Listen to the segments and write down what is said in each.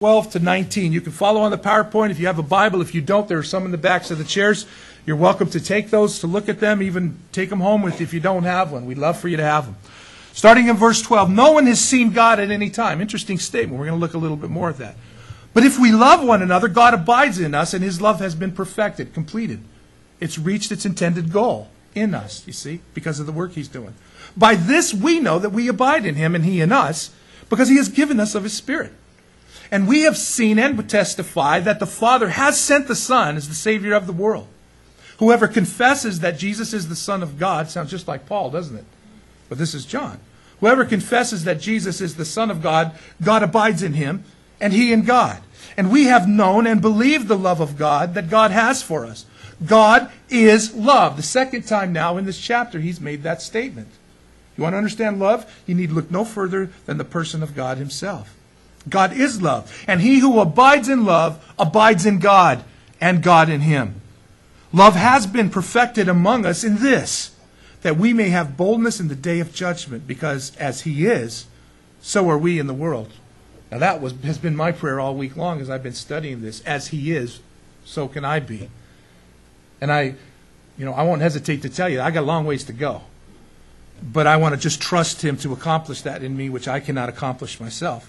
12 to 19. You can follow on the PowerPoint if you have a Bible. If you don't, there are some in the backs of the chairs. You're welcome to take those, to look at them, even take them home with you if you don't have one. We'd love for you to have them. Starting in verse 12, no one has seen God at any time. Interesting statement. We're going to look a little bit more at that. But if we love one another, God abides in us, and his love has been perfected, completed. It's reached its intended goal in us, you see, because of the work he's doing. By this we know that we abide in him and he in us, because he has given us of his Spirit. And we have seen and testify that the Father has sent the Son as the Savior of the world. Whoever confesses that Jesus is the Son of God, sounds just like Paul, doesn't it? But this is John. Whoever confesses that Jesus is the Son of God, God abides in him, and he in God. And we have known and believed the love of God that God has for us. God is love. The second time now in this chapter he's made that statement. You want to understand love? You need to look no further than the person of God himself. God is love. And he who abides in love abides in God, and God in him. Love has been perfected among us in this, that we may have boldness in the day of judgment, because as he is, so are we in the world. Now that has been my prayer all week long as I've been studying this. As he is, so can I be. And I won't hesitate to tell you, I got a long ways to go. But I want to just trust him to accomplish that in me, which I cannot accomplish myself.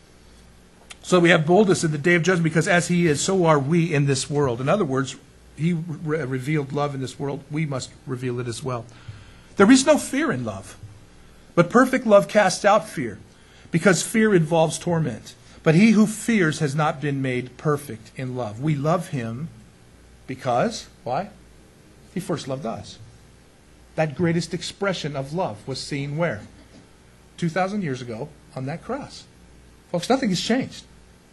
So we have boldness in the day of judgment, because as he is, so are we in this world. In other words, he revealed love in this world. We must reveal it as well. There is no fear in love, but perfect love casts out fear, because fear involves torment. But he who fears has not been made perfect in love. We love him because, why? He first loved us. That greatest expression of love was seen where? 2,000 years ago on that cross. Folks, nothing has changed.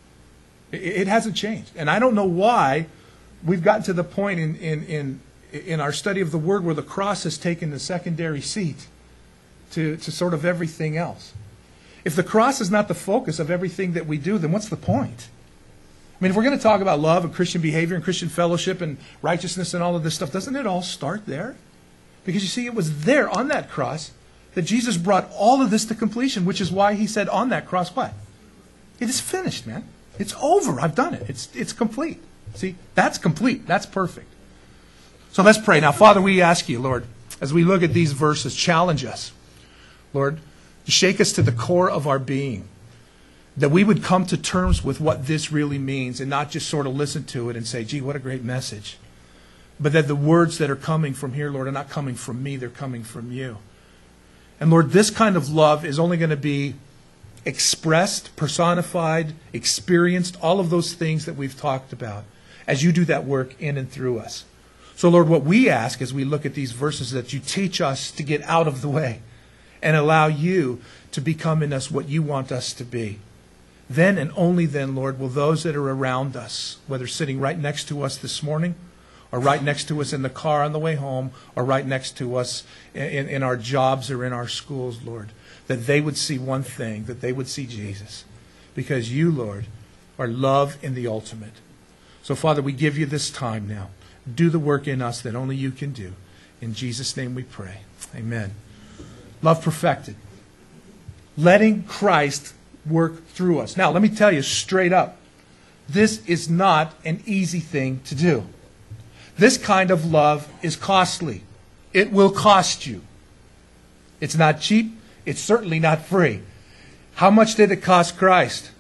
It hasn't changed. And I don't know why we've gotten to the point in our study of the Word where the cross has taken the secondary seat to sort of everything else. If the cross is not the focus of everything that we do, then what's the point? I mean, if we're going to talk about love and Christian behavior and Christian fellowship and righteousness and all of this stuff, doesn't it all start there? Because you see, it was there on that cross that Jesus brought all of this to completion, which is why he said on that cross, what? It is finished, man. It's over. I've done it. It's complete. See, that's complete. That's perfect. So let's pray. Now, Father, we ask you, Lord, as we look at these verses, challenge us, Lord, to shake us to the core of our being, that we would come to terms with what this really means and not just sort of listen to it and say, gee, what a great message. But that the words that are coming from here, Lord, are not coming from me, they're coming from you. And Lord, this kind of love is only going to be expressed, personified, experienced, all of those things that we've talked about as you do that work in and through us. So Lord, what we ask as we look at these verses is that you teach us to get out of the way and allow you to become in us what you want us to be. Then and only then, Lord, will those that are around us, whether sitting right next to us this morning, or right next to us in the car on the way home, or right next to us in our jobs or in our schools, Lord, that they would see one thing, that they would see Jesus. Because you, Lord, are love in the ultimate. So, Father, we give you this time now. Do the work in us that only you can do. In Jesus' name we pray. Amen. Love perfected. Letting Christ work through us. Now, let me tell you straight up, this is not an easy thing to do. This kind of love is costly. It will cost you. It's not cheap. It's certainly not free. How much did it cost Christ?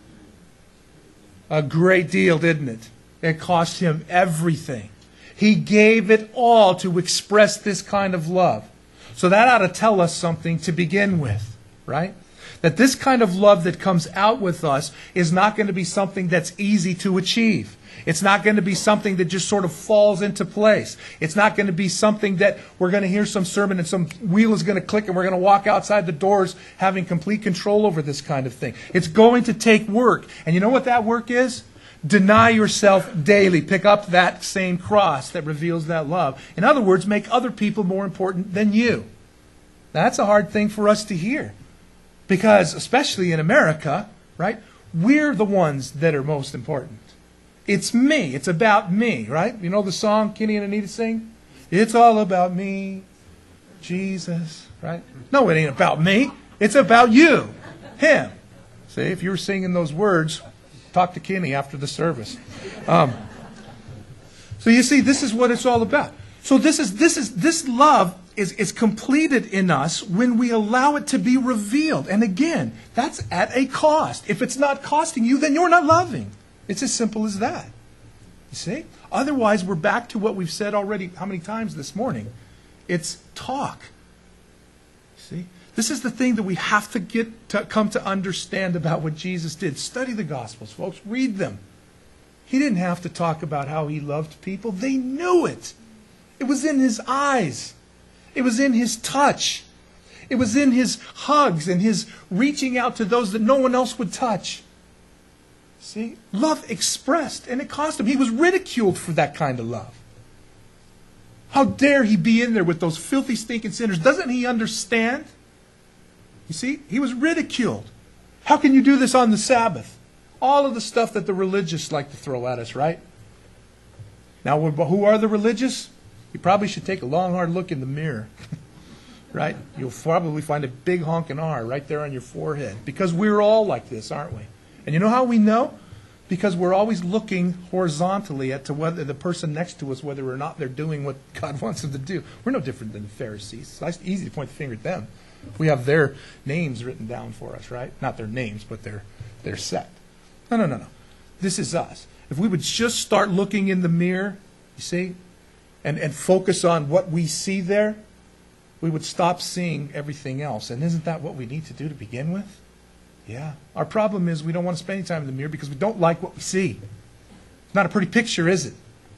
A great deal, didn't it? It cost him everything. He gave it all to express this kind of love. So that ought to tell us something to begin with, right? That this kind of love that comes out with us is not going to be something that's easy to achieve. It's not going to be something that just sort of falls into place. It's not going to be something that we're going to hear some sermon and some wheel is going to click and we're going to walk outside the doors having complete control over this kind of thing. It's going to take work. And you know what that work is? Deny yourself daily. Pick up that same cross that reveals that love. In other words, make other people more important than you. Now, that's a hard thing for us to hear. Because, especially in America, right, we're the ones that are most important. It's me. It's about me, right? You know the song Kenny and Anita sing? It's all about me, Jesus, right? No, it ain't about me. It's about you, him. See, if you were singing those words, talk to Kenny after the service. So you see, this is what it's all about. So this love is completed in us when we allow it to be revealed. And again, that's at a cost. If it's not costing you, then you're not loving. It's as simple as that. You see? Otherwise, we're back to what we've said already how many times this morning? It's talk. See? This is the thing that we have to come to understand about what Jesus did. Study the Gospels, folks. Read them. He didn't have to talk about how he loved people. They knew it. It was in his eyes. It was in his touch. It was in his hugs and his reaching out to those that no one else would touch. See? Love expressed, and it cost him. He was ridiculed for that kind of love. How dare he be in there with those filthy, stinking sinners? Doesn't he understand? You see? He was ridiculed. How can you do this on the Sabbath? All of the stuff that the religious like to throw at us, right? Now, who are the religious? You probably should take a long, hard look in the mirror. Right? You'll probably find a big honking R right there on your forehead. Because we're all like this, aren't we? And you know how we know? Because we're always looking horizontally at to whether the person next to us, whether or not they're doing what God wants them to do. We're no different than the Pharisees. It's easy to point the finger at them. We have their names written down for us, right? Not their names, but their sect. No. This is us. If we would just start looking in the mirror, you see, and focus on what we see there, we would stop seeing everything else. And isn't that what we need to do to begin with? Yeah. Our problem is we don't want to spend any time in the mirror because we don't like what we see. It's not a pretty picture, is it?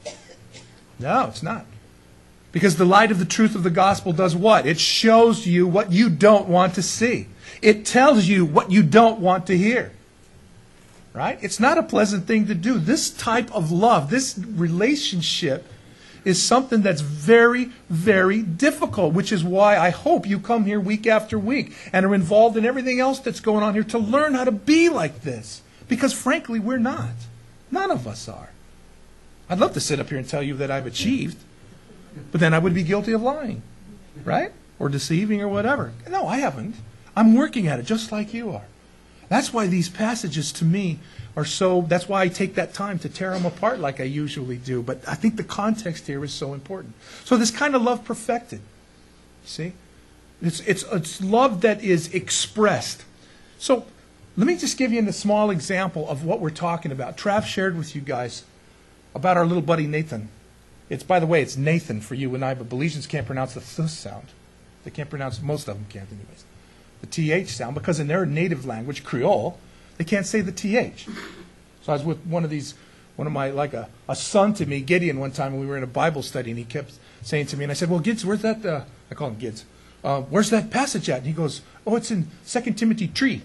No, it's not. Because the light of the truth of the gospel does what? It shows you what you don't want to see. It tells you what you don't want to hear. Right? It's not a pleasant thing to do. This type of love, this relationship, is something that's very, very difficult, which is why I hope you come here week after week and are involved in everything else that's going on here to learn how to be like this. Because frankly, we're not. None of us are. I'd love to sit up here and tell you that I've achieved, but then I would be guilty of lying, right? Or deceiving or whatever. No, I haven't. I'm working at it just like you are. That's why these passages to me are so, that's why I take that time to tear them apart like I usually do. But I think the context here is so important. So this kind of love perfected, see? It's love that is expressed. So let me just give you a small example of what we're talking about. Trav shared with you guys about our little buddy Nathan. By the way, it's Nathan for you and I, but Belizeans can't pronounce the th sound. They can't pronounce, most of them can't anyways, the TH sound, because in their native language, Creole, they can't say the TH. So I was with one of my, like a son to me, Gideon, one time when we were in a Bible study, and he kept saying to me, and I said, well, Gids, where's that, I call him Gids, where's that passage at? And he goes, oh, it's in 2 Timothy 3.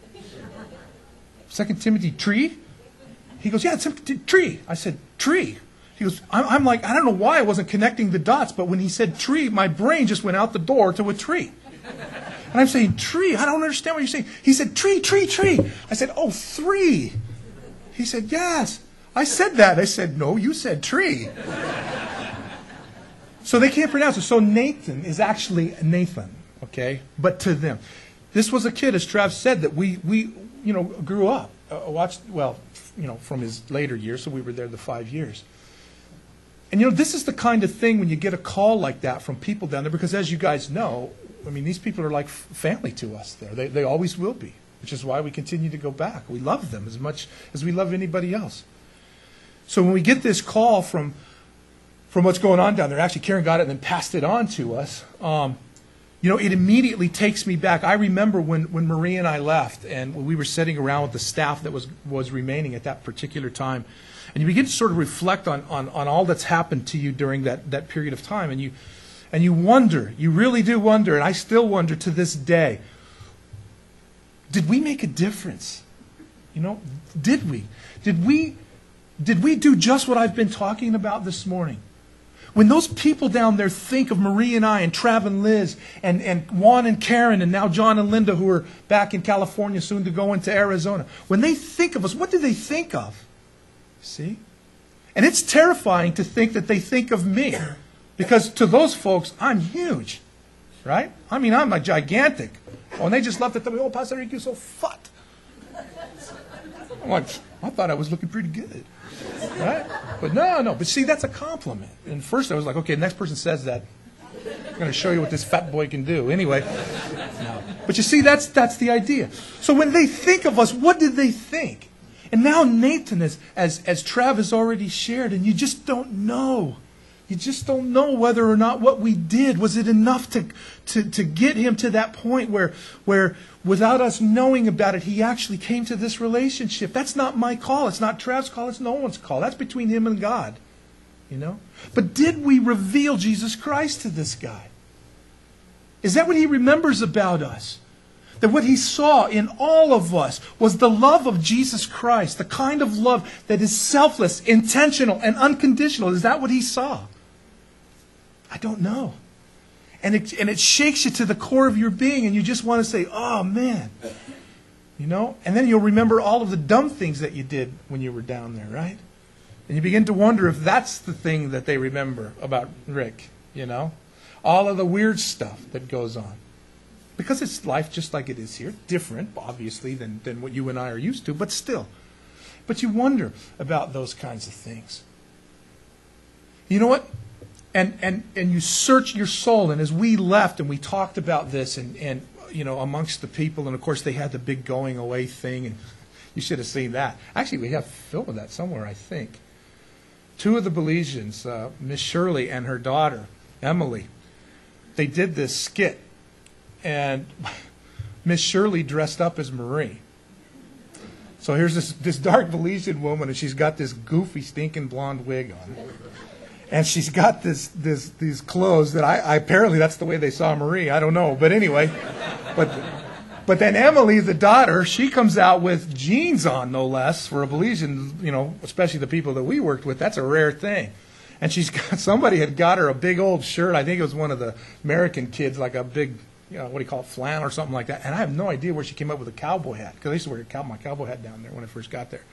2 Timothy 3? He goes, yeah, it's tree. I said, tree. He goes, I'm like, I don't know why I wasn't connecting the dots, but when he said tree, my brain just went out the door to a tree. And I'm saying, tree? I don't understand what you're saying. He said, tree. I said, oh, 3. He said, yes. I said that. I said, no, you said tree. So they can't pronounce it. So Nathan is actually Nathan, okay? But to them. This was a kid, as Trav said, that we grew up, watched, from his later years, so we were there the 5 years. And this is the kind of thing when you get a call like that from people down there, because as you guys know, I mean, these people are like family to us there. They always will be, which is why we continue to go back. We love them as much as we love anybody else. So when we get this call from what's going on down there, actually Karen got it and then passed it on to us, it immediately takes me back. I remember when Marie and I left and we were sitting around with the staff that was remaining at that particular time, and you begin to sort of reflect on all that's happened to you during that period of time, and you wonder, you really do wonder, and I still wonder to this day, did we make a difference? Did we? Did we do just what I've been talking about this morning? When those people down there think of Marie and I and Trav and Liz and Juan and Karen and now John and Linda, who are back in California soon to go into Arizona, when they think of us, what do they think of? See? And it's terrifying to think that they think of me. Because to those folks, I'm huge. Right? I mean, I'm a gigantic. Oh, and they just love to tell me, oh, Pastor Rick, you're so fat. I'm like, I thought I was looking pretty good. Right? But no. But see, that's a compliment. And first I was like, okay, the next person says that, I'm going to show you what this fat boy can do. Anyway. No. But you see, that's the idea. So when they think of us, what did they think? And now Nathan, as Trav has already shared, and you just don't know. You just don't know whether or not what we did, was it enough to get him to that point where without us knowing about it, he actually came to this relationship. That's not my call. It's not Trav's call. It's no one's call. That's between him and God. You know? But did we reveal Jesus Christ to this guy? Is that what he remembers about us? That what he saw in all of us was the love of Jesus Christ, the kind of love that is selfless, intentional, and unconditional. Is that what he saw? I don't know. And it shakes you to the core of your being, and you just want to say, oh, man. You know? And then you'll remember all of the dumb things that you did when you were down there, right? And you begin to wonder if that's the thing that they remember about Rick, you know? All of the weird stuff that goes on. Because it's life just like it is here. Different, obviously, than what you and I are used to, but still. But you wonder about those kinds of things. You know what? And you search your soul, and as we left and we talked about this and you know, amongst the people, and of course they had the big going away thing, and you should have seen that. Actually, we have film of that somewhere, I think. Two of the Belizeans, Miss Shirley and her daughter, Emily, they did this skit. And Miss Shirley dressed up as Marie. So here's this dark Belizean woman, and she's got this goofy, stinking blonde wig on. And she's got these clothes that I apparently that's the way they saw Marie. I don't know. But anyway, but then Emily, the daughter, she comes out with jeans on, no less, for a Belizean, you know, especially the people that we worked with. That's a rare thing. And somebody had got her a big old shirt. I think it was one of the American kids, like a big, you know, what do you call it, flannel or something like that. And I have no idea where she came up with a cowboy hat, because I used to wear my cowboy hat down there when I first got there.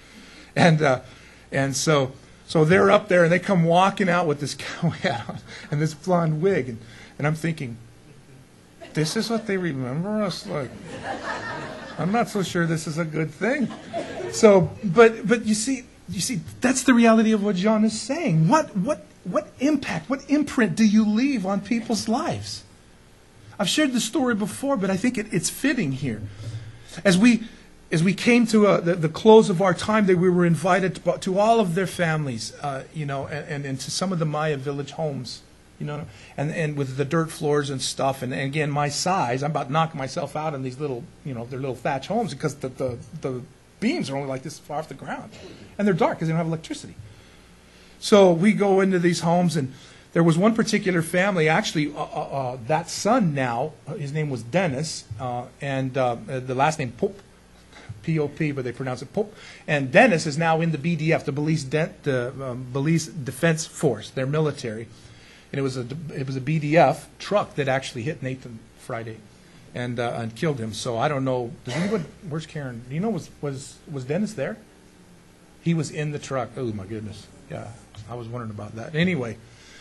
And so they're up there, and they come walking out with this cowboy hat on and this blonde wig. And I'm thinking, this is what they remember us like. I'm not so sure this is a good thing. So, but you see, that's the reality of what John is saying. What impact, what imprint do you leave on people's lives? I've shared this story before, but I think it's fitting here. As we came to the close of our time, we were invited to all of their families, you know, and to some of the Maya village homes, you know, and with the dirt floors and stuff. And again, my size, I'm about knocking myself out in these little, you know, their little thatch homes, because the beams are only like this far off the ground, and they're dark because they don't have electricity. So we go into these homes, and there was one particular family, actually, that son now, his name was Dennis, and the last name Pope, P-O-P, but they pronounce it Pope. And Dennis is now in the BDF, the Belize Defense Force, their military. And it was a BDF truck that actually hit Nathan Friday and killed him. So I don't know. Does anybody? Where's Karen? Do you know was Dennis there? He was in the truck. Oh my goodness. Yeah, I was wondering about that. Anyway.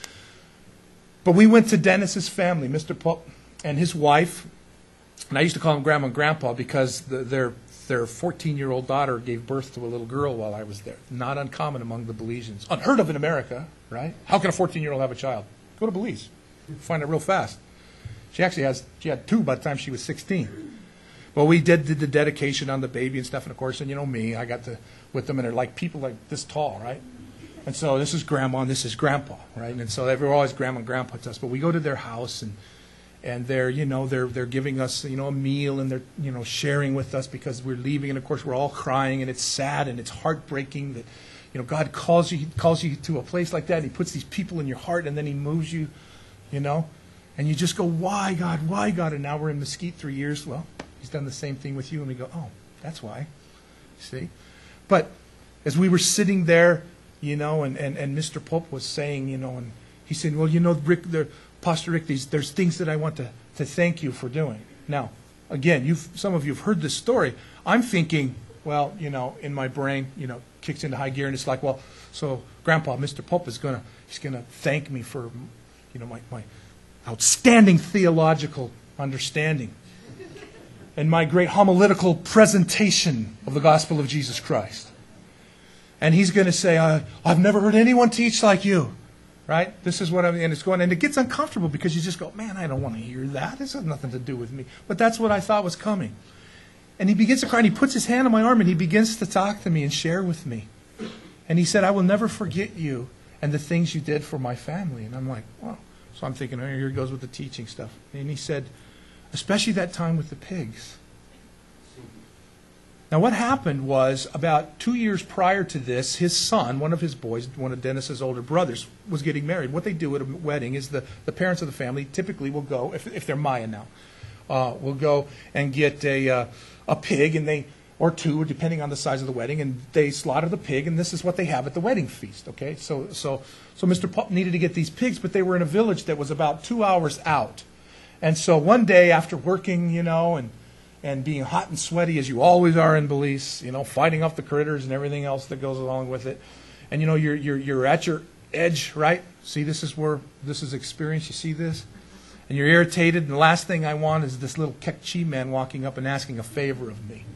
But we went to Dennis's family, Mr. Pope and his wife, and I used to call them Grandma and Grandpa because their 14-year-old daughter gave birth to a little girl while I was there. Not uncommon among the Belizeans. Unheard of in America, right? How can a 14-year-old have a child? Go to Belize. You'll find it real fast. She had two by the time she was 16. Well, we did the dedication on the baby and stuff, and of course, and you know me, I got with them, and they're like people like this tall, right? And so this is Grandma and this is Grandpa, right? And so they were always Grandma and Grandpa to us. But we go to their house, and they're giving us, you know, a meal, and they're, you know, sharing with us because we're leaving, and of course we're all crying, and it's sad and it's heartbreaking that, you know, God calls you to a place like that, and He puts these people in your heart, and then He moves you, you know, and you just go, why God, why God? And now we're in Mesquite 3 years. Well, He's done the same thing with you, and we go, oh, that's why, see. But as we were sitting there, you know, and Mr. Pope was saying, you know, and he said, well, you know, Rick, Pastor Rick, there's things that I want to thank you for doing. Now, again, some of you have heard this story. I'm thinking, well, you know, in my brain, you know, kicks into high gear, and it's like, well, so Grandpa, Mr. Pope he's gonna thank me for, you know, my outstanding theological understanding. in my great homiletical presentation of the gospel of Jesus Christ. And he's going to say, I've never heard anyone teach like you. Right? This is what I'm, and it's going, and it gets uncomfortable because you just go, man, I don't want to hear that. This has nothing to do with me. But that's what I thought was coming. And he begins to cry, and he puts his hand on my arm, and he begins to talk to me and share with me. And he said, I will never forget you and the things you did for my family. And I'm like, wow. So I'm thinking, oh, here he goes with the teaching stuff. And he said, especially that time with the pigs. Now, what happened was about 2 years prior to this, his son, one of his boys, one of Dennis's older brothers, was getting married. What they do at a wedding is the parents of the family typically will go, if they're Maya now, will go and get a pig, and they, or two, depending on the size of the wedding, and they slaughter the pig, and this is what they have at the wedding feast. Okay, so Mr. Pup needed to get these pigs, but they were in a village that was about 2 hours out, and so one day after working, and being hot and sweaty as you always are in Belize, fighting off the critters and everything else that goes along with it. And you're at your edge, right? See, this is experience. You see this? And you're irritated, and the last thing I want is this little Kekchi man walking up and asking a favor of me.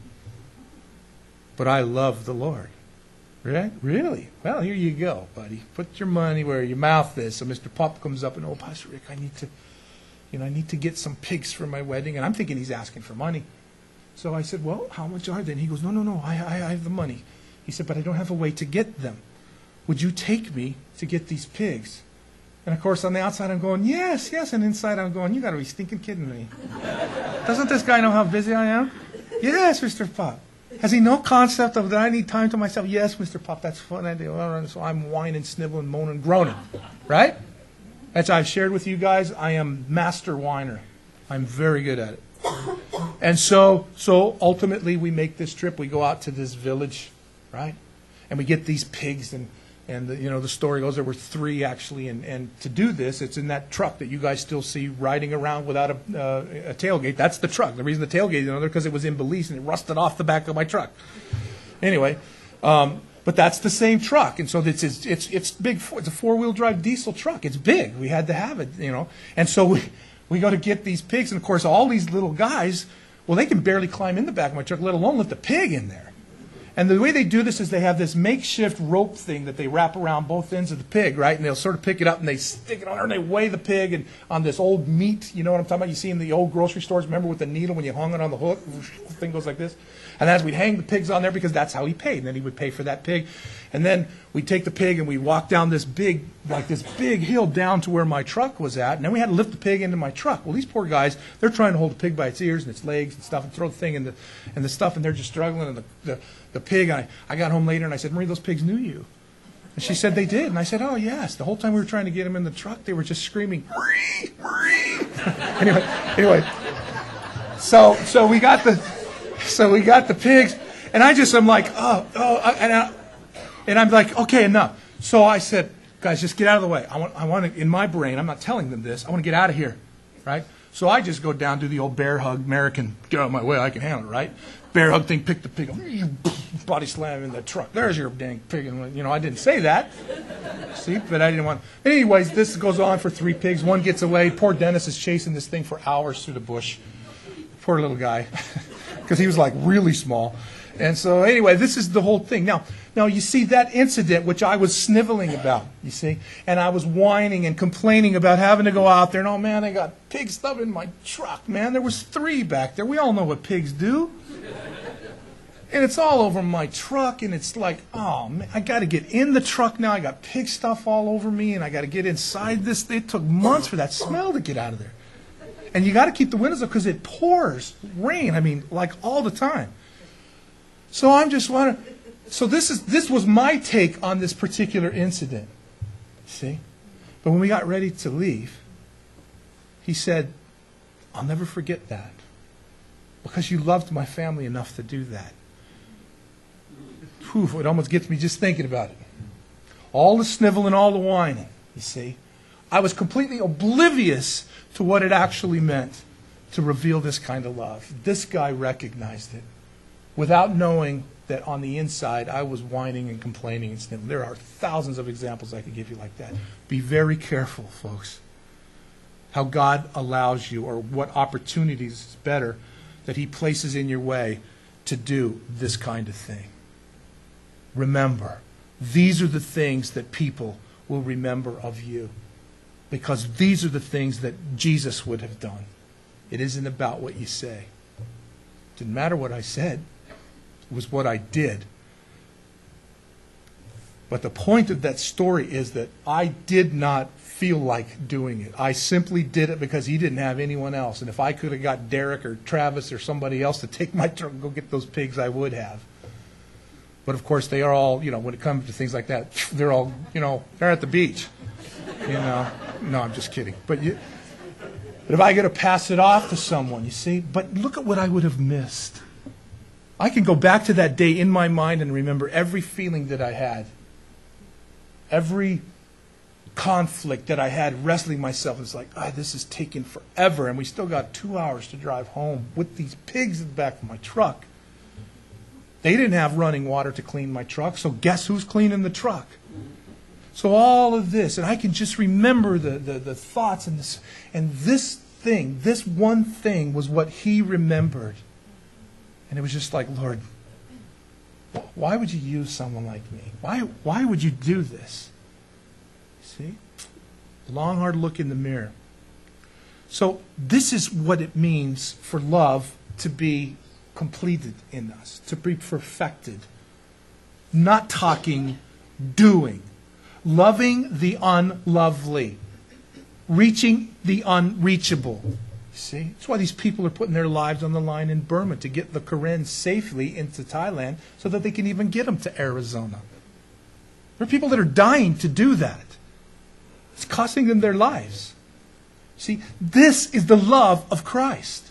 But I love the Lord. Right? Really? Well, here you go, buddy. Put your money where your mouth is. So Mr. Pop comes up and, Pastor Rick, I need to get some pigs for my wedding. And I'm thinking he's asking for money. So I said, well, how much are they? And he goes, no, I have the money. He said, but I don't have a way to get them. Would you take me to get these pigs? And of course, on the outside, I'm going, yes. And inside, I'm going, you got to be stinking kidding me. Doesn't this guy know how busy I am? Yes, Mr. Pop. Has he no concept of that I need time to myself? Yes, Mr. Pop, that's fun. I do. So I'm whining, sniveling, moaning, groaning. Right? As I've shared with you guys, I am master whiner. I'm very good at it. And so ultimately we make this trip. We go out to this village, right? And we get these pigs, and the story goes there were 3 actually. And to do this, it's in that truck that you guys still see riding around without a tailgate. That's the truck. The reason the tailgate is on there because it was in Belize and it rusted off the back of my truck. Anyway, but that's the same truck, and so it's big. It's a 4-wheel drive diesel truck. It's big. We had to have it, And so we go to get these pigs, and of course all these little guys, well, they can barely climb in the back of my truck, let alone let the pig in there. And the way they do this is they have this makeshift rope thing that they wrap around both ends of the pig, right? And they'll sort of pick it up and they stick it on there and they weigh the pig and on this old meat, you know what I'm talking about? You see in the old grocery stores, remember with the needle when you hung it on the hook, the thing goes like this? And as we'd hang the pigs on there because that's how he paid. And then he would pay for that pig. And then we'd take the pig and we'd walk down this big hill down to where my truck was at. And then we had to lift the pig into my truck. Well, these poor guys, they're trying to hold the pig by its ears and its legs and stuff and throw the thing in the stuff, and they're just struggling. And the pig, I got home later and I said, Marie, those pigs knew you. And she said they did. And I said, oh, yes. The whole time we were trying to get them in the truck, they were just screaming, Marie, Marie. anyway. So we got the pigs, and I'm like, and I'm like, okay, enough. So I said, guys, just get out of the way. I want to, in my brain, I'm not telling them this. I want to get out of here, right? So I just go down, do the old bear hug, American, get out of my way, I can handle it, right? Bear hug thing, pick the pig up, body slam in the truck. There's your dang pig. And, I didn't say that. See, but I didn't want. Anyways, this goes on for 3 pigs. One gets away. Poor Dennis is chasing this thing for hours through the bush. Poor little guy, because he was like really small. And so anyway, this is the whole thing. Now you see that incident, which I was sniveling about, you see, and I was whining and complaining about having to go out there. And oh man, I got pig stuff in my truck, man. There was 3 back there. We all know what pigs do. And it's all over my truck, and it's like, oh man, I got to get in the truck now. I got pig stuff all over me, and I got to get inside this. It took months for that smell to get out of there. And you got to keep the windows up because it pours rain. Like all the time. So I'm just wondering. So this was my take on this particular incident. See? But when we got ready to leave, he said, I'll never forget that. Because you loved my family enough to do that. Whew, it almost gets me just thinking about it. All the sniveling, all the whining, you see. I was completely oblivious to what it actually meant to reveal this kind of love. This guy recognized it without knowing that on the inside I was whining and complaining and sniveling. There are thousands of examples I could give you like that. Be very careful, folks, how God allows you, or what opportunities is better that He places in your way to do this kind of thing. Remember, these are the things that people will remember of you, because these are the things that Jesus would have done. It isn't about what you say. It didn't matter what I said. It was what I did. But the point of that story is that I did not feel like doing it. I simply did it because He didn't have anyone else. And if I could have got Derek or Travis or somebody else to take my truck and go get those pigs, I would have. But of course, they are all, when it comes to things like that, they're all, they're at the beach. No, I'm just kidding. But if I got to pass it off to someone, you see, but look at what I would have missed. I can go back to that day in my mind and remember every feeling that I had. Every conflict that I had wrestling myself. It's like, this is taking forever, and we still got 2 hours to drive home with these pigs in the back of my truck. They didn't have running water to clean my truck, so guess who's cleaning the truck? So all of this, and I can just remember the thoughts and this one thing was what He remembered. And it was just like, Lord, why would you use someone like me? Why would you do this? See? Long, hard look in the mirror. So this is what it means for love to be completed in us, to be perfected. Not talking, doing. Loving the unlovely. Reaching the unreachable. See? That's why these people are putting their lives on the line in Burma to get the Koreans safely into Thailand so that they can even get them to Arizona. There are people that are dying to do that. It's costing them their lives. See, this is the love of Christ.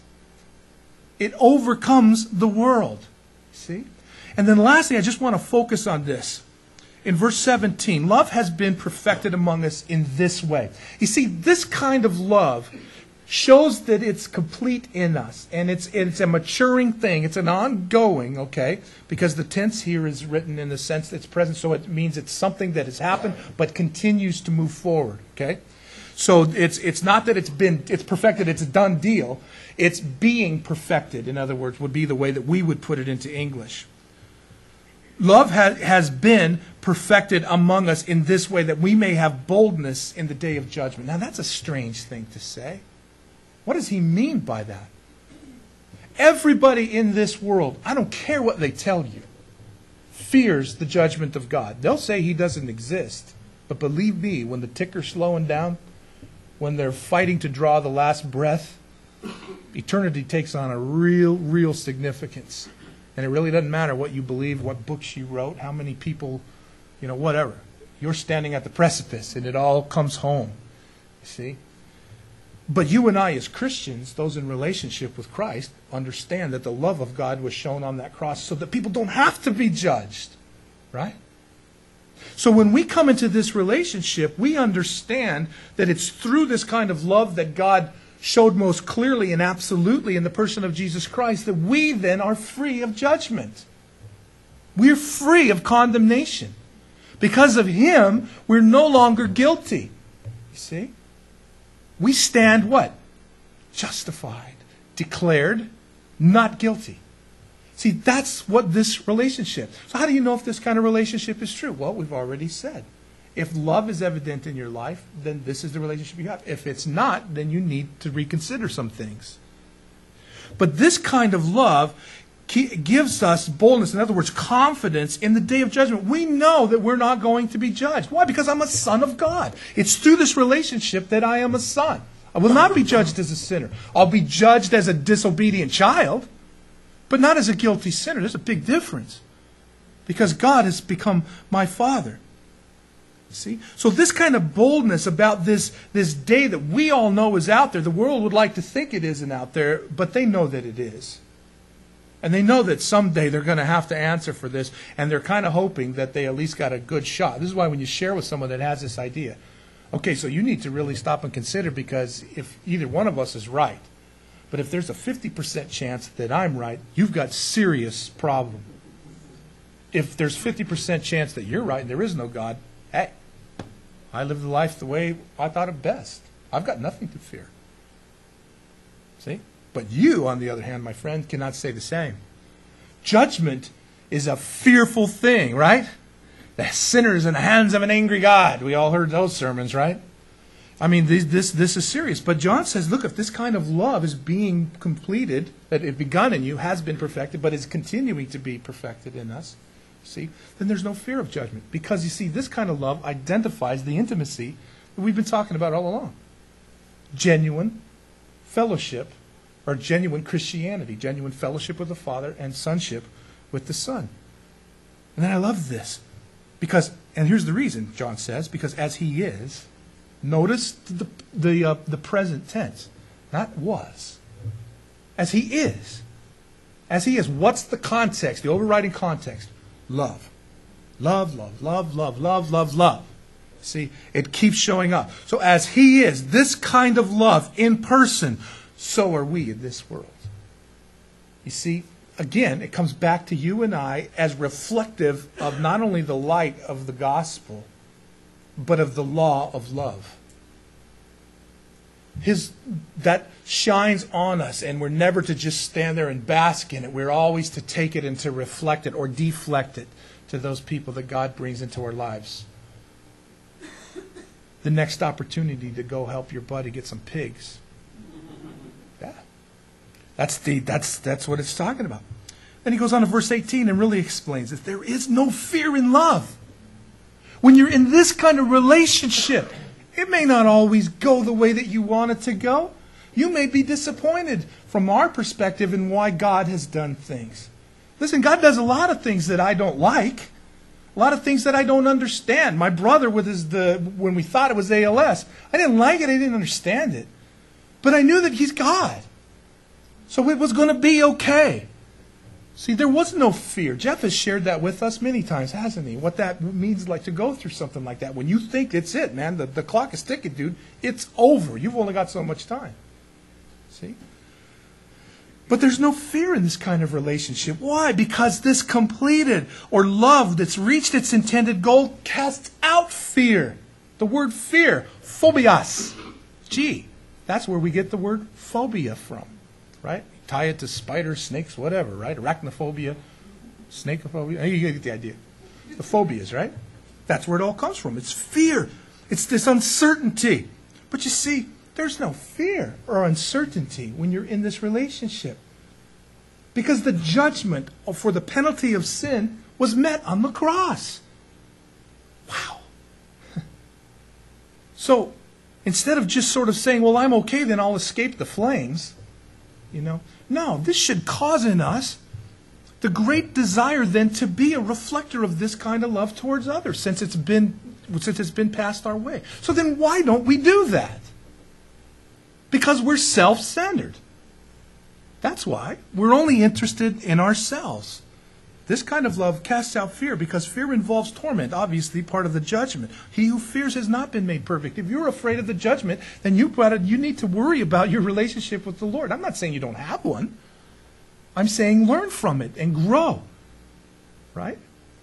It overcomes the world. See? And then lastly, I just want to focus on this. In verse 17, love has been perfected among us in this way. You see, this kind of love shows that it's complete in us. And it's a maturing thing. It's an ongoing, okay? Because the tense here is written in the sense that it's present, so it means it's something that has happened but continues to move forward, okay? So it's not that it's perfected, it's a done deal. It's being perfected, in other words, would be the way that we would put it into English. Love has been perfected among us in this way, that we may have boldness in the day of judgment. Now that's a strange thing to say. What does he mean by that? Everybody in this world, I don't care what they tell you, fears the judgment of God. They'll say He doesn't exist. But believe me, when the ticker's slowing down, when they're fighting to draw the last breath, eternity takes on a real significance. And it really doesn't matter what you believe, what books you wrote, how many people, whatever. You're standing at the precipice and it all comes home. You see? But you and I as Christians, those in relationship with Christ, understand that the love of God was shown on that cross so that people don't have to be judged. Right? So when we come into this relationship, we understand that it's through this kind of love that God showed most clearly and absolutely in the person of Jesus Christ that we then are free of judgment. We're free of condemnation. Because of Him, we're no longer guilty. You see? We stand what? Justified, declared, not guilty. See, that's what this relationship. So how do you know if this kind of relationship is true? Well, we've already said. If love is evident in your life, then this is the relationship you have. If it's not, then you need to reconsider some things. But this kind of love gives us boldness, in other words, confidence in the day of judgment. We know that we're not going to be judged. Why? Because I'm a son of God. It's through this relationship that I am a son. I will not be judged as a sinner. I'll be judged as a disobedient child, but not as a guilty sinner. There's a big difference. Because God has become my Father. See? So this kind of boldness about this day that we all know is out there, the world would like to think it isn't out there, but they know that it is. And they know that someday they're going to have to answer for this, and they're kind of hoping that they at least got a good shot. This is why when you share with someone that has this idea, okay, so you need to really stop and consider, because if either one of us is right, but if there's a 50% chance that I'm right, you've got serious problem. If there's 50% chance that you're right and there is no God, hey, I live the life the way I thought it best. I've got nothing to fear. See? But you, on the other hand, my friend, cannot say the same. Judgment is a fearful thing, right? The sinner is in the hands of an angry God. We all heard those sermons, right? I mean, this is serious. But John says, look, if this kind of love is being completed, that it begun in you, has been perfected, but is continuing to be perfected in us, see, then there's no fear of judgment. Because, you see, this kind of love identifies the intimacy that we've been talking about all along. Genuine fellowship, or genuine Christianity, genuine fellowship with the Father and sonship with the Son. And then I love this. Because, and here's the reason, John says, because as he is, notice the present tense, not was. As he is. As he is. What's the context, the overriding context? Love. Love, love, love, love, love, love, love. See, it keeps showing up. So as he is, this kind of love in person, so are we in this world. You see, again, it comes back to you and I as reflective of not only the light of the gospel, but of the law of love. That shines on us, and we're never to just stand there and bask in it. We're always to take it and to reflect it or deflect it to those people that God brings into our lives. The next opportunity to go help your buddy get some pigs. Yeah. That's what it's talking about. Then he goes on to verse 18 and really explains that there is no fear in love. When you're in this kind of relationship, it may not always go the way that you want it to go. You may be disappointed from our perspective in why God has done things. Listen, God does a lot of things that I don't like. A lot of things that I don't understand. My brother with when we thought it was ALS, I didn't like it, I didn't understand it. But I knew that he's God. So it was going to be okay. See, there was no fear. Jeff has shared that with us many times, hasn't he? What that means like to go through something like that. When you think it's it, man, the clock is ticking, dude. It's over. You've only got so much time. See? But there's no fear in this kind of relationship. Why? Because this completed or love that's reached its intended goal casts out fear. The word fear, phobias. Gee, that's where we get the word phobia from, right? Tie it to spiders, snakes, whatever, right? Arachnophobia, snakeophobia. You get the idea. The phobias, right? That's where it all comes from. It's fear. It's this uncertainty. But you see, there's no fear or uncertainty when you're in this relationship. Because the judgment for the penalty of sin was met on the cross. Wow. So, instead of just sort of saying, well, I'm okay, then I'll escape the flames. No, this should cause in us the great desire then to be a reflector of this kind of love towards others since it's been passed our way. So then why don't we do that? Because we're self-centered. That's why. We're only interested in ourselves. This kind of love casts out fear because fear involves torment, obviously part of the judgment. He who fears has not been made perfect. If you're afraid of the judgment, then you need to worry about your relationship with the Lord. I'm not saying you don't have one. I'm saying learn from it and grow. Right?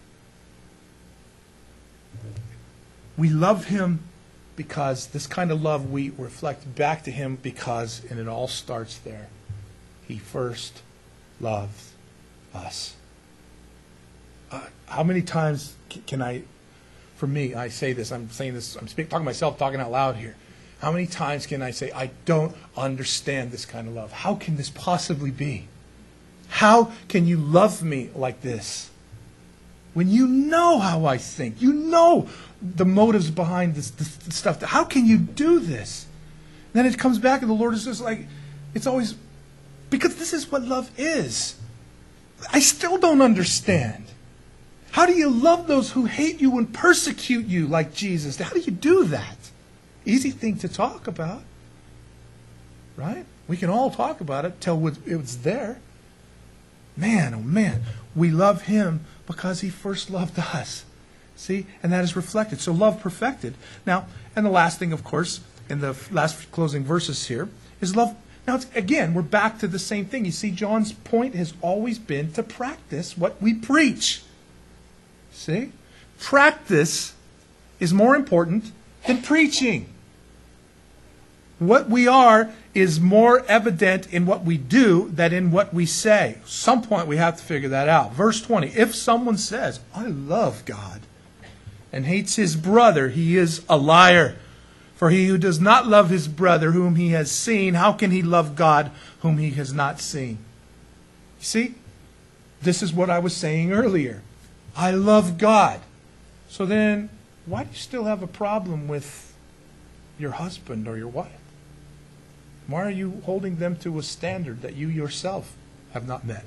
We love Him because this kind of love we reflect back to Him because, and it all starts there, He first loved us. How many times can I, for me, I say this, I'm talking to myself, talking out loud here. How many times can I say, I don't understand this kind of love? How can this possibly be? How can you love me like this? When you know how I think, you know the motives behind this stuff. How can you do this? And then it comes back and the Lord is just like, it's always, because this is what love is. I still don't understand. How do you love those who hate you and persecute you like Jesus? How do you do that? Easy thing to talk about. Right? We can all talk about it till it's there. Man, oh man, we love Him because He first loved us. See? And that is reflected. So love perfected. Now, and the last thing, of course, in the last closing verses here, is love. Now, again, we're back to the same thing. You see, John's point has always been to practice what we preach. See? Practice is more important than preaching. What we are is more evident in what we do than in what we say. At some point we have to figure that out. Verse 20, if someone says, I love God, and hates his brother, he is a liar. For he who does not love his brother whom he has seen, how can he love God whom he has not seen? You see, this is what I was saying earlier. I love God. So then, why do you still have a problem with your husband or your wife? Why are you holding them to a standard that you yourself have not met?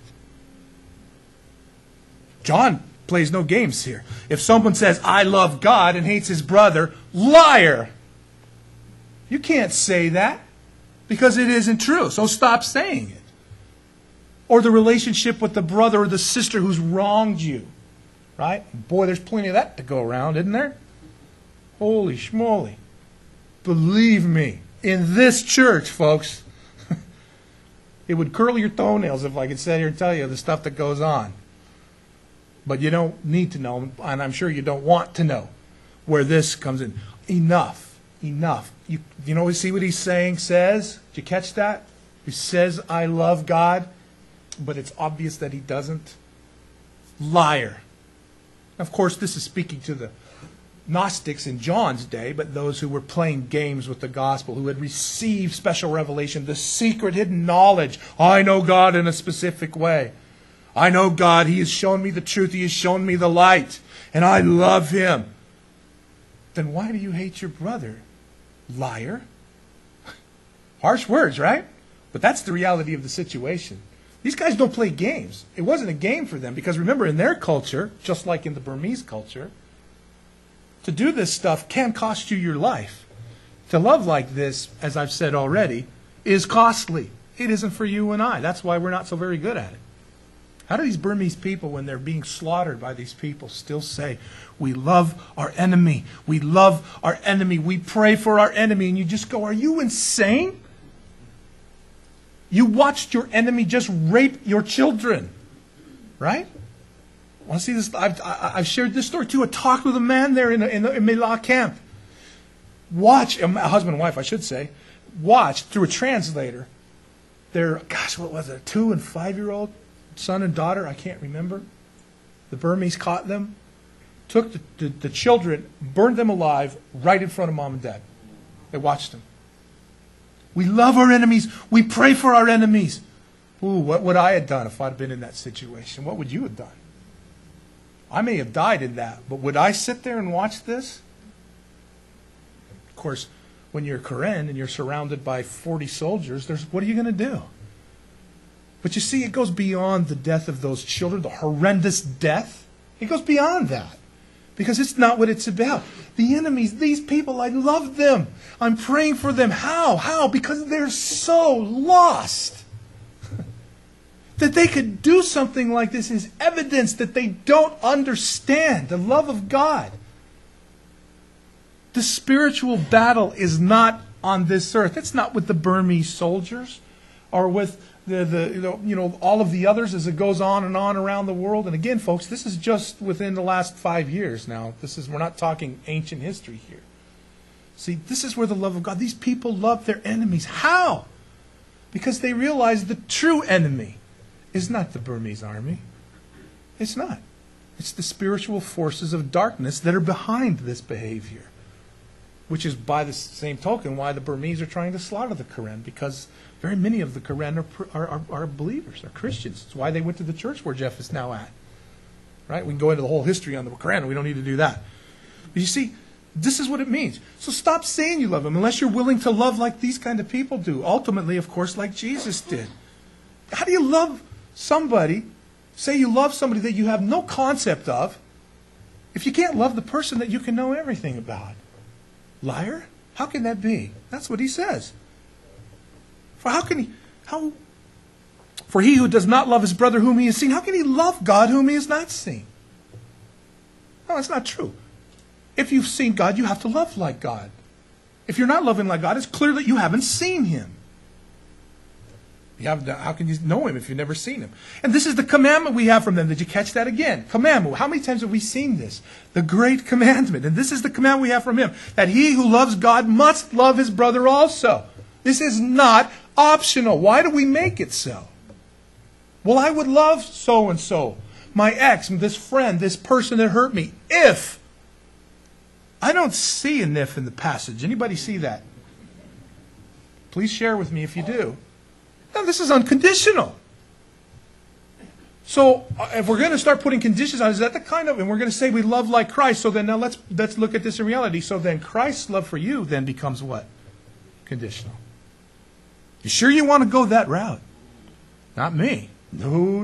John plays no games here. If someone says, I love God and hates his brother, liar! You can't say that because it isn't true. So stop saying it. Or the relationship with the brother or the sister who's wronged you. Right? Boy, there's plenty of that to go around, isn't there? Holy schmoly. Believe me, in this church, folks, it would curl your toenails if I could sit here and tell you the stuff that goes on. But you don't need to know, and I'm sure you don't want to know where this comes in. Enough. Enough. You see what he's saying says? Did you catch that? He says, I love God, but it's obvious that he doesn't. Liar. Of course, this is speaking to the Gnostics in John's day, but those who were playing games with the gospel, who had received special revelation, the secret hidden knowledge. I know God in a specific way. I know God. He has shown me the truth. He has shown me the light. And I love him. Then why do you hate your brother? Liar. Harsh words, right? But that's the reality of the situation. These guys don't play games. It wasn't a game for them because remember, in their culture, just like in the Burmese culture, to do this stuff can cost you your life. To love like this, as I've said already, is costly. It isn't for you and I. That's why we're not so very good at it. How do these Burmese people, when they're being slaughtered by these people, still say, we love our enemy. We love our enemy. We pray for our enemy. And you just go, are you insane? You watched your enemy just rape your children. Right? Want to see this? I've shared this story too. I talked with a man there in the Mela camp. Watch, a husband and wife, I should say, watched through a translator their, what was it, 2- and 5-year-old son and daughter, I can't remember. The Burmese caught them, took the children, burned them alive right in front of mom and dad. They watched them. We love our enemies. We pray for our enemies. Ooh, what would I have done if I'd been in that situation? What would you have done? I may have died in that, but would I sit there and watch this? Of course, when you're Karen and you're surrounded by 40 soldiers, what are you going to do? But you see, it goes beyond the death of those children, the horrendous death. It goes beyond that. Because it's not what it's about. The enemies, these people, I love them. I'm praying for them. How? How? Because they're so lost. That they could do something like this is evidence that they don't understand the love of God. The spiritual battle is not on this earth. It's not with the Burmese soldiers or with all of the others as it goes on and on around the world. And again, folks, this is just within the last 5 years now. We're not talking ancient history here. See, this is where the love of God, these people love their enemies. How? Because they realize the true enemy is not the Burmese army. It's not. It's the spiritual forces of darkness that are behind this behavior. Which is, by the same token, why the Burmese are trying to slaughter the Karen, because very many of the Karen are believers, are Christians. It's why they went to the church where Jeff is now at. Right? We can go into the whole history on the Karen. We don't need to do that. But you see, this is what it means. So stop saying you love them unless you're willing to love like these kind of people do. Ultimately, of course, like Jesus did. How do you love somebody, say you love somebody that you have no concept of, if you can't love the person that you can know everything about? Liar? How can that be? That's what he says. For he who does not love his brother whom he has seen, how can he love God whom he has not seen? No, that's not true. If you've seen God, you have to love like God. If you're not loving like God, it's clear that you haven't seen him. How can you know him if you've never seen him? And this is the commandment we have from them. Did you catch that again? Commandment. How many times have we seen this? The great commandment. And this is the commandment we have from him. That he who loves God must love his brother also. This is not optional. Why do we make it so? Well, I would love so-and-so, my ex, this friend, this person that hurt me, if. I don't see an if in the passage. Anybody see that? Please share with me if you do. No, this is unconditional. So if we're going to start putting conditions on, is that the kind of, and we're going to say we love like Christ, so then now let's look at this in reality. So then Christ's love for you then becomes what? Conditional. You sure you want to go that route? Not me. No.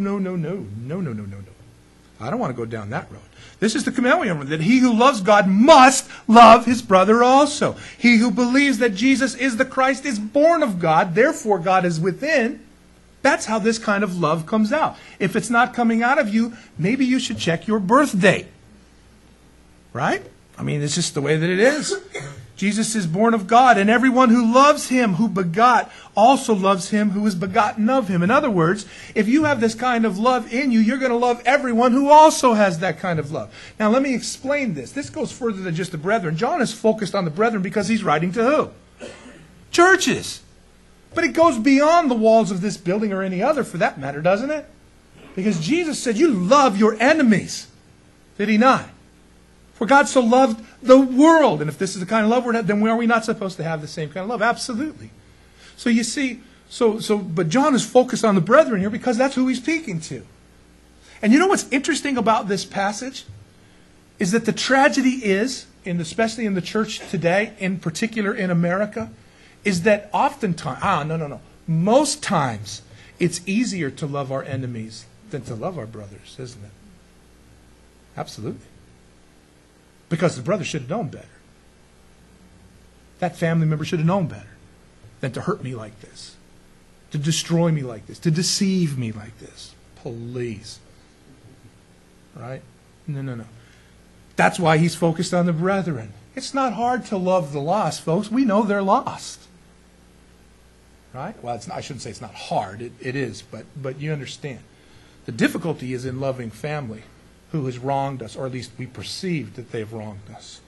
I don't want to go down that road. This is the commandment, that he who loves God must love his brother also. He who believes that Jesus is the Christ is born of God, therefore God is within. That's how this kind of love comes out. If it's not coming out of you, maybe you should check your birth date. Right? I mean, it's just the way that it is. Jesus is born of God, and everyone who loves him who begot also loves him who is begotten of him. In other words, if you have this kind of love in you, you're going to love everyone who also has that kind of love. Now, let me explain this. This goes further than just the brethren. John is focused on the brethren because he's writing to who? Churches. But it goes beyond the walls of this building or any other for that matter, doesn't it? Because Jesus said, you love your enemies. Did he not? For God so loved the world. And if this is the kind of love we're not, then are we not supposed to have the same kind of love? Absolutely. So you see, but John is focused on the brethren here because that's who he's speaking to. And you know what's interesting about this passage? Is that the tragedy is, especially in the church today, in particular in America, is that oftentimes, most times, it's easier to love our enemies than to love our brothers, isn't it? Absolutely. Because the brother should have known better. That family member should have known better than to hurt me like this, to destroy me like this, to deceive me like this. Please. Right? No. That's why he's focused on the brethren. It's not hard to love the lost, folks. We know they're lost. Right? Well, I shouldn't say it's not hard. It is, but you understand. The difficulty is in loving family who has wronged us, or at least we perceive that they've wronged us.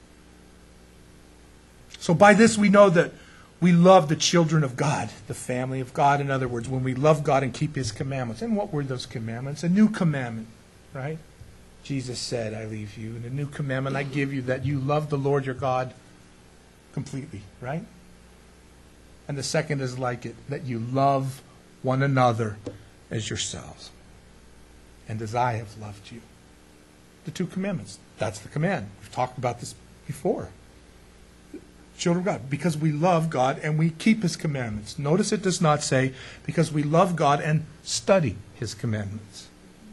So by this we know that we love the children of God, the family of God. In other words, when we love God and keep his commandments. And what were those commandments? A new commandment, right? Jesus said, I leave you. And a new commandment I give you, that you love the Lord your God completely, right? And the second is like it, that you love one another as yourselves. And as I have loved you. The two commandments. That's the command. We've talked about this before. Children of God, because we love God and we keep his commandments. Notice it does not say, because we love God and study his commandments.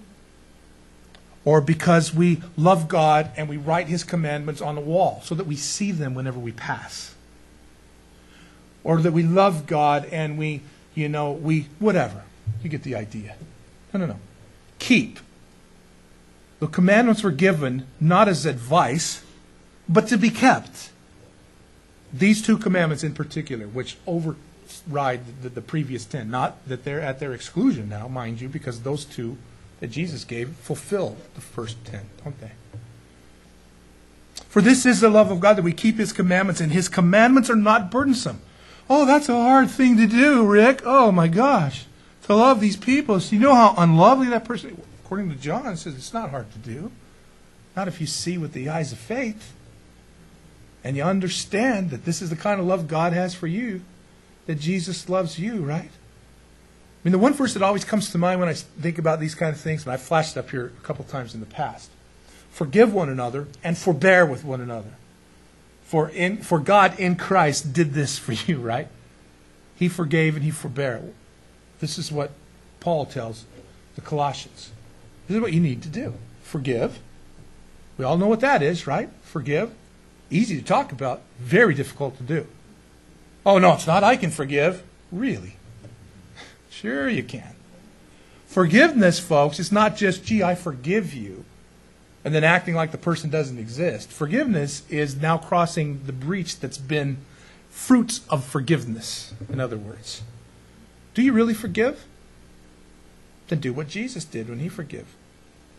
Or because we love God and we write his commandments on the wall so that we see them whenever we pass. Or that we love God and we whatever. You get the idea. No. Keep. The commandments were given not as advice, but to be kept. These two commandments in particular, which override the previous 10. Not that they're at their exclusion now, mind you, because those two that Jesus gave fulfill the first 10, don't they? For this is the love of God, that we keep his commandments, and his commandments are not burdensome. Oh, that's a hard thing to do, Rick. Oh, my gosh. To love these people. So you know how unlovely that person is? According to John, it says it's not hard to do. Not if you see with the eyes of faith. And you understand that this is the kind of love God has for you. That Jesus loves you, right? I mean, the one verse that always comes to mind when I think about these kind of things, and I've flashed up here a couple times in the past. Forgive one another and forbear with one another. For God in Christ did this for you, right? He forgave and he forbear. This is what Paul tells the Colossians. This is what you need to do. Forgive. We all know what that is, right? Forgive. Easy to talk about. Very difficult to do. Oh, no, it's not. I can forgive. Really? Sure you can. Forgiveness, folks, is not just, gee, I forgive you, and then acting like the person doesn't exist. Forgiveness is now crossing the breach that's been fruits of forgiveness, in other words. Do you really forgive? Then do what Jesus did when he forgave.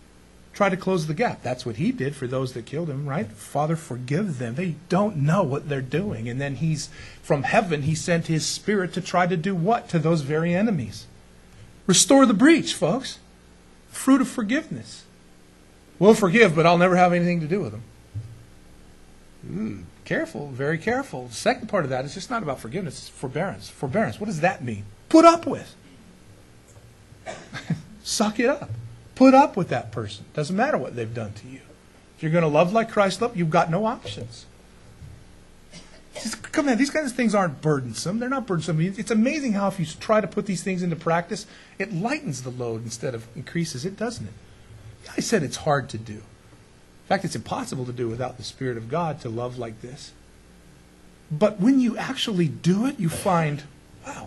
try to close the gap. That's what he did for those that killed him, right? Father, forgive them. They don't know what they're doing. And then from heaven, he sent his Spirit to try to do what to those very enemies? Restore the breach, folks. Fruit of forgiveness. We'll forgive, but I'll never have anything to do with them. Careful, very careful. The second part of that is just not about forgiveness, it's forbearance. Forbearance, what does that mean? Put up with. Suck it up. Put up with that person. Doesn't matter what they've done to you. If you're going to love like Christ loved, you've got no options. Come on, these kinds of things aren't burdensome. They're not burdensome. It's amazing how if you try to put these things into practice, it lightens the load instead of increases it, doesn't it? I said it's hard to do. In fact, it's impossible to do without the Spirit of God to love like this. But when you actually do it, you find, wow,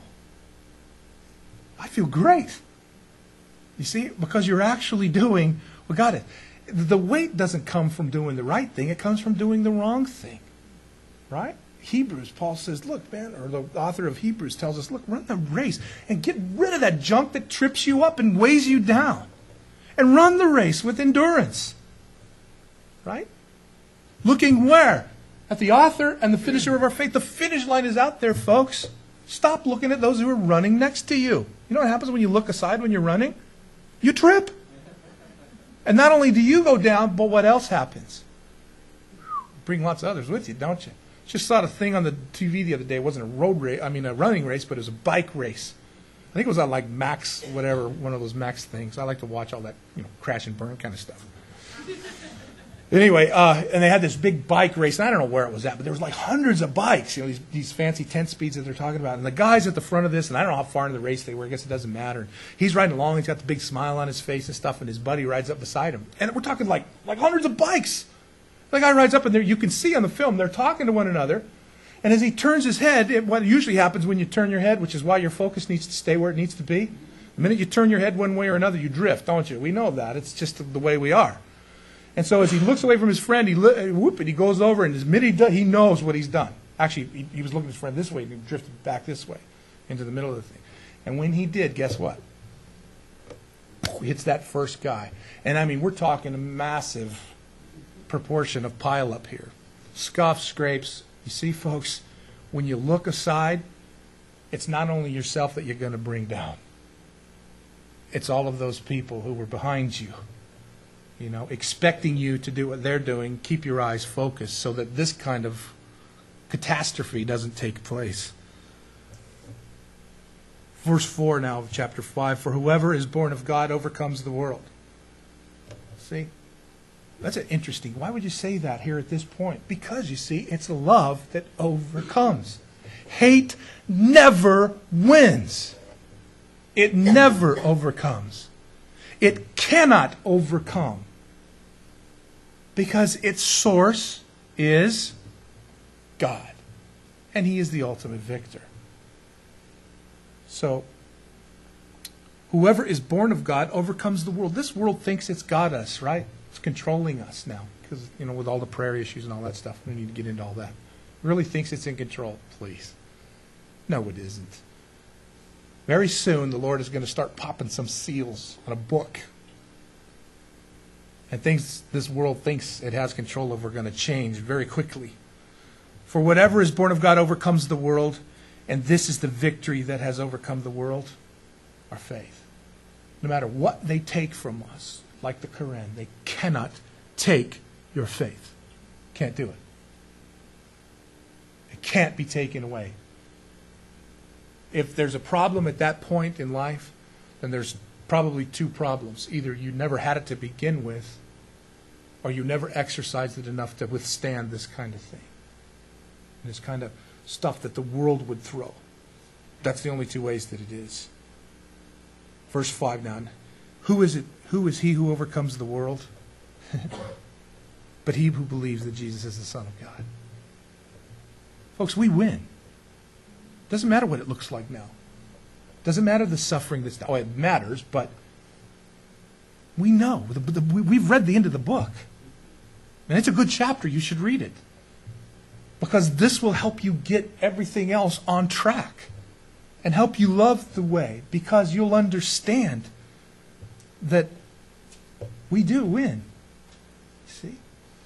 I feel great. You see, because you're actually doing what God is. The weight doesn't come from doing the right thing. It comes from doing the wrong thing. Right? Hebrews, Paul says, look, man, or the author of Hebrews tells us, look, run the race and get rid of that junk that trips you up and weighs you down. And run the race with endurance. Right? Looking where? At the author and the finisher of our faith. The finish line is out there, folks. Stop looking at those who are running next to you. You know what happens when you look aside when you're running? You trip. And not only do you go down, but what else happens? Bring lots of others with you, don't you? Just saw a thing on the TV the other day. It wasn't a a running race, but it was a bike race. I think it was on like Max, whatever, one of those Max things. I like to watch all that, crash and burn kind of stuff. Anyway, and they had this big bike race, and I don't know where it was at, but there was like hundreds of bikes, these fancy 10 speeds that they're talking about. And the guy's at the front of this, and I don't know how far into the race they were. I guess it doesn't matter. And he's riding along. He's got the big smile on his face and stuff, and his buddy rides up beside him. And we're talking like hundreds of bikes. The guy rides up, and there you can see on the film they're talking to one another. And as he turns his head, what usually happens when you turn your head, which is why your focus needs to stay where it needs to be, the minute you turn your head one way or another, you drift, don't you? We know that. It's just the way we are. And so as he looks away from his friend, he goes over, and as minute he knows what he's done. Actually, he was looking at his friend this way, and he drifted back this way into the middle of the thing. And when he did, guess what? He hits that first guy. And I mean, we're talking a massive proportion of pile up here. Scuffs, scrapes. You see, folks, when you look aside, it's not only yourself that you're going to bring down. It's all of those people who were behind you, expecting you to do what they're doing. Keep your eyes focused so that this kind of catastrophe doesn't take place. Verse 4 now of chapter 5, for whoever is born of God overcomes the world. See? That's interesting. Why would you say that here at this point? Because, you see, it's love that overcomes. Hate never wins. It never overcomes. It cannot overcome. Because its source is God. And He is the ultimate victor. So, whoever is born of God overcomes the world. This world thinks it's got us, right? It's controlling us now because, with all the prayer issues and all that stuff, we need to get into all that. It really thinks it's in control, please. No, it isn't. Very soon, the Lord is going to start popping some seals on a book. And things this world thinks it has control over are going to change very quickly. For whatever is born of God overcomes the world, and this is the victory that has overcome the world, our faith. No matter what they take from us, like the Quran, they cannot take your faith. Can't do it. It can't be taken away. If there's a problem at that point in life, then there's probably two problems. Either you never had it to begin with, or you never exercised it enough to withstand this kind of thing. This kind of stuff that the world would throw. That's the only two ways that it is. Verse 5 now. Who is it? Who is he who overcomes the world? But he who believes that Jesus is the Son of God. Folks, we win. Doesn't matter what it looks like now. Doesn't matter the suffering that's... Oh, it matters, but we know. We've read the end of the book. And it's a good chapter. You should read it. Because this will help you get everything else on track. And help you love the way. Because you'll understand that we do win. See?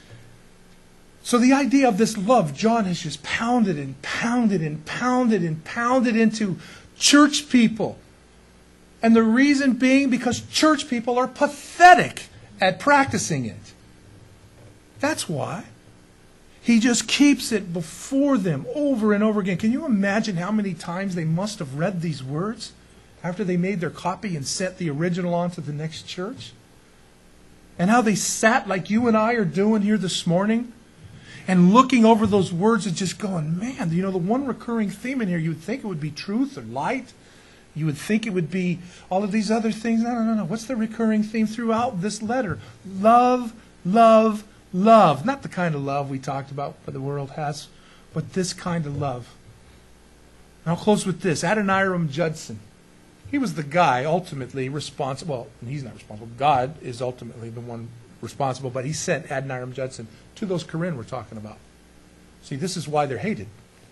So the idea of this love, John has just pounded and pounded and pounded and pounded into church people. And the reason being because church people are pathetic at practicing it. That's why. He just keeps it before them over and over again. Can you imagine how many times they must have read these words after they made their copy and sent the original on to the next church? And how they sat like you and I are doing here this morning and looking over those words and just going, man, the one recurring theme in here, you would think it would be truth or light. You would think it would be all of these other things. No. What's the recurring theme throughout this letter? Love, love, love. Not the kind of love we talked about what the world has, but this kind of love. And I'll close with this. Adoniram Judson. He was the guy ultimately responsible. Well, he's not responsible. God is ultimately the one responsible, but he sent Adoniram Judson to those Korin we're talking about. See, this is why they're hated.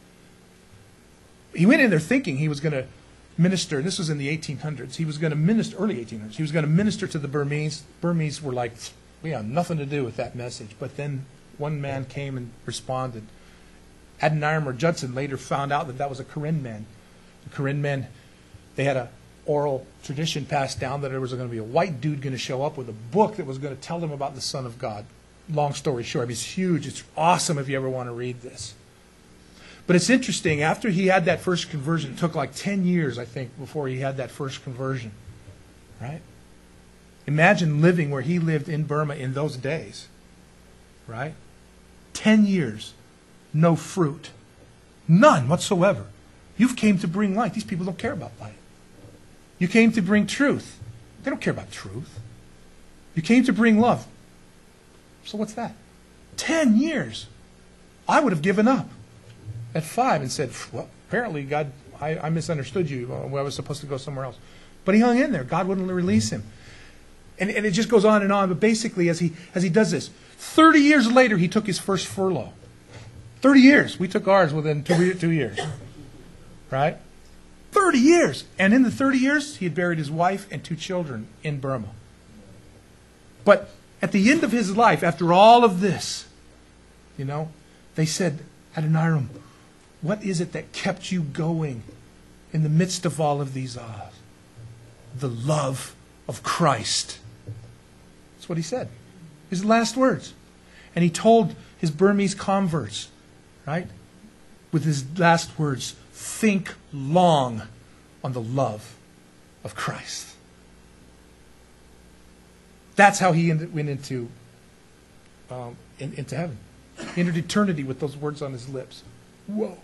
He went in there thinking he was going to minister. This was in the 1800s. He was going to minister, early 1800s. He was going to minister to the Burmese. Burmese were like, we have nothing to do with that message. But then one man came and responded. Adoniram or Judson later found out that was a Korin man. The Korin men, they had a oral tradition passed down that there was going to be a white dude going to show up with a book that was going to tell them about the Son of God. Long story short, it's huge. It's awesome if you ever want to read this. But it's interesting, after he had that first conversion, it took like 10 years, I think, before he had that first conversion. Right? Imagine living where he lived in Burma in those days. Right? 10 years. No fruit. None whatsoever. You've came to bring light. These people don't care about light. You came to bring truth. They don't care about truth. You came to bring love. So what's that? 10 years. I would have given up at 5 and said, well, apparently, God, I misunderstood you. I was supposed to go somewhere else. But he hung in there. God wouldn't release him. And it just goes on and on. But basically, as he does this, 30 years later, he took his first furlough. 30 years. We took ours within 2 years. Right? 30 years. And in the 30 years, he had buried his wife and 2 children in Burma. But at the end of his life, after all of this, they said, Adoniram, what is it that kept you going in the midst of all of these odds? The love of Christ. That's what he said. His last words. And he told his Burmese converts, right, with his last words, think long on the love of Christ. That's how he went into heaven. He entered eternity with those words on his lips. Whoa.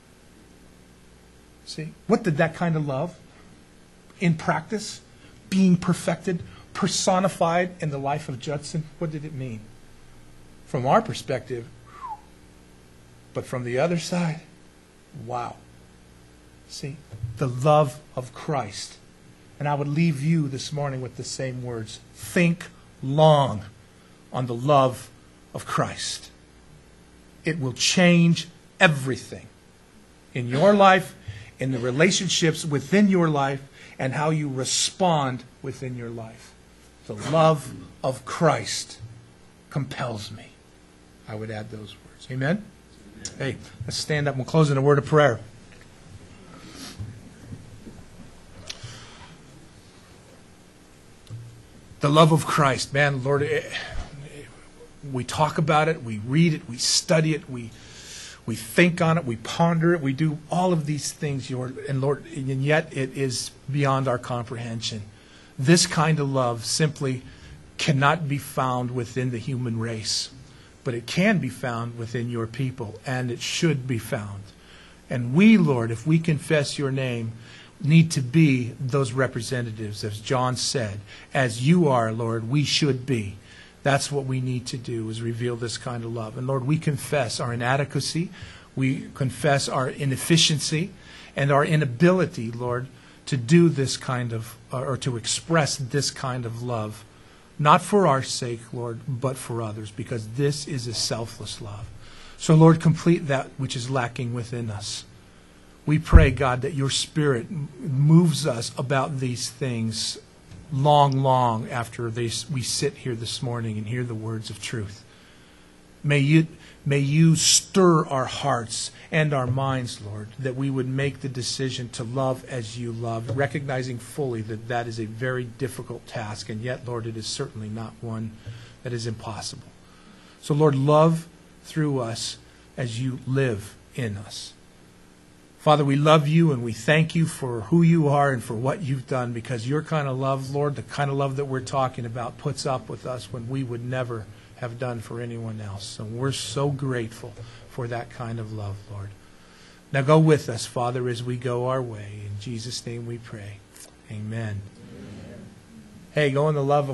See? What did that kind of love, in practice, being perfected, personified in the life of Judson, what did it mean? From our perspective, but from the other side, wow. See? The love of Christ. And I would leave you this morning with the same words. Think long on the love of Christ. It will change everything in your life, in the relationships within your life, and how you respond within your life. The love of Christ compels me. I would add those words. Amen? Hey, let's stand up and we'll close in a word of prayer. The love of Christ. Man, Lord, we talk about it, we read it, we study it, we think on it, we ponder it, we do all of these things, Lord, and yet it is beyond our comprehension. This kind of love simply cannot be found within the human race, but it can be found within your people, and it should be found. And we, Lord, if we confess your name, need to be those representatives, as John said. As you are, Lord, we should be. That's what we need to do, is reveal this kind of love. And Lord, we confess our inadequacy. We confess our inefficiency and our inability, Lord, to do this kind of, or to express this kind of love. Not for our sake, Lord, but for others, because this is a selfless love. So, Lord, complete that which is lacking within us. We pray, God, that your Spirit moves us about these things long after we sit here this morning and hear the words of truth. May you stir our hearts and our minds, Lord, that we would make the decision to love as you love, recognizing fully that that is a very difficult task, and yet, Lord, it is certainly not one that is impossible. So, Lord, love through us as you live in us. Father, we love you and we thank you for who you are and for what you've done, because your kind of love, Lord, the kind of love that we're talking about, puts up with us when we would never have done for anyone else. And we're so grateful for that kind of love, Lord. Now go with us, Father, as we go our way. In Jesus' name we pray. Amen. Hey, go in the love of